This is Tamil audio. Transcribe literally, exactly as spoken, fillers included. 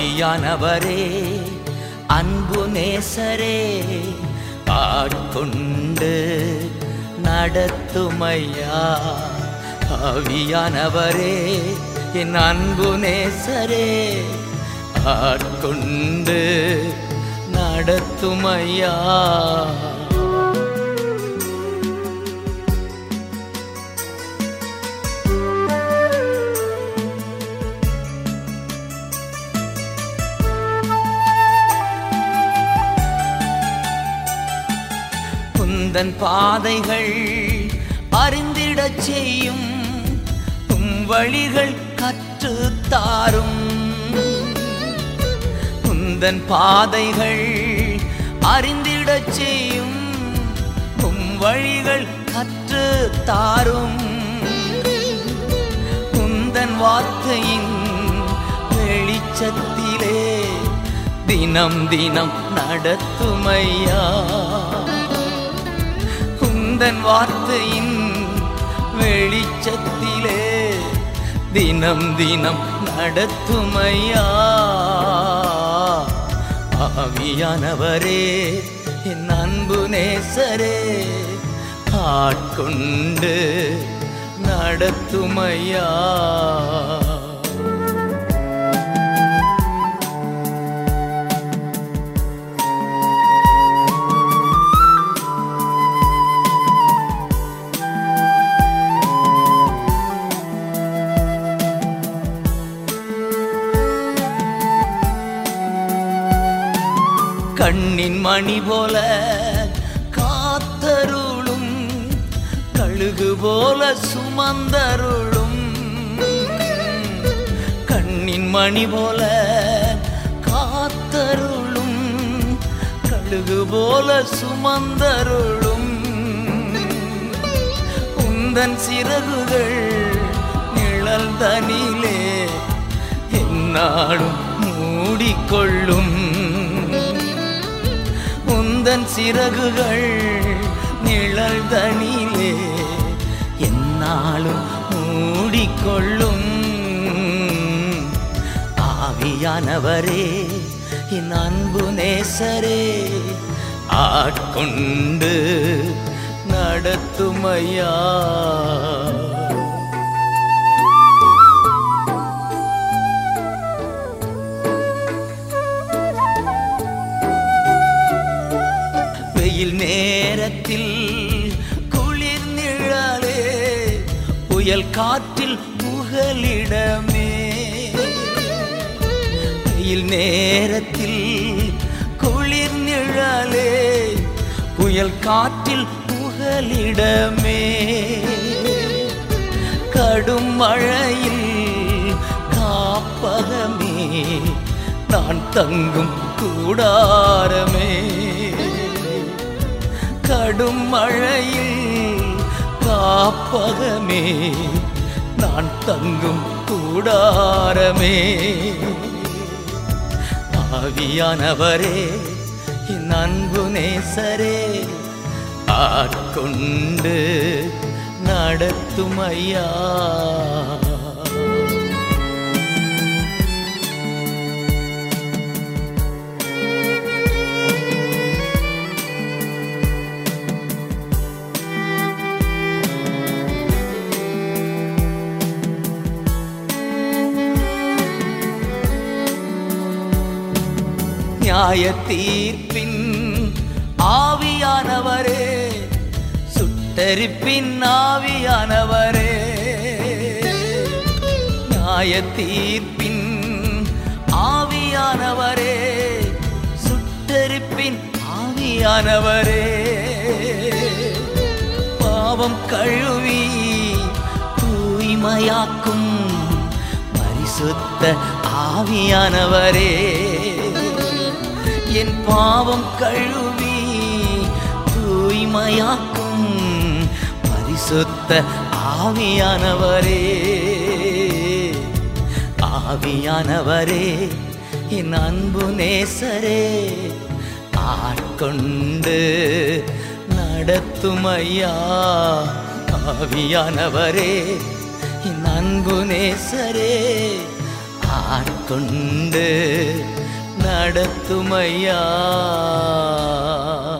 ஆவியானவரே அன்பு நேசரே ஆட்கொண்டு நடத்துமையா. ஆவியானவரே என் அன்பு நேசரே ஆட்கொண்டு நடத்துமையா. உந்தன் பாதைகள் அறிந்திடச் செய்யும் உம் வழிகள் கற்றுத்தாரும். உந்தன் பாதைகள் அறிந்திடச் செய்யும் உம் வழிகள் கற்றுத்தாரும். உந்தன் வார்த்தையின் வெளிச்சத்திலே தினம் தினம் நடத்துமையா. உந்தன் வார்த்தையின் வெளிச்சத்திலே தினம் தினம் நடத்துமையா. ஆவியானவரே என் அன்பு நேசரே ஆட்கொண்டு நடத்துமையா. கண்ணின் மணி போல காத்தருளும் கழுகு போல சுமந்தருளும். கண்ணின் மணி போல காத்தருளும் கழுகு போல சுமந்தருளும். உந்தன் சிறகுகள் நிழல் தனிலே என்னாலும் மூடிக்கொள்ளும். உந்தன் சிறகுகள் நிழல் தனிலே என்னாலும் மூடிக்கொள்ளும். ஆவியானவரே என் அன்பு நேசரே ஆட்கொண்டு நடத்துமையா. வெயில் நேரத்தில் குளிர் நிழலே புயல் காற்றில் புகலிடமே. வெயில் நேரத்தில் குளிர் நிழலே புயல் காற்றில் புகலிடமே. கடும் மழையில் காப்பகமே நான் தங்கும் கூடாரமே. கடும் மழையில் காப்பகமே நான் தங்கும் கூடாரமே. ஆவியானவரே என் அன்பு நேசரே ஆட்கொண்டு நடத்துமையா. நியாய தீர்ப்பின் ஆவியானவரே சுட்டரிப்பின் ஆவியானவரே. நியாய தீர்ப்பின் ஆவியானவரே சுட்டரிப்பின் ஆவியானவரே. பாவம் கழுவி தூய்மையாக்கும் பரிசுத்த ஆவியானவரே. என் பாவம் கழுவி தூய்மையாக்கும் பரிசுத்த ஆவியானவரே. ஆவியானவரே என் அன்பு நேசரே ஆட்கொண்டு நடத்துமையா. ஆவியானவரே என் அன்பு நேசரே ஆட்கொண்டு நடத்துமையா.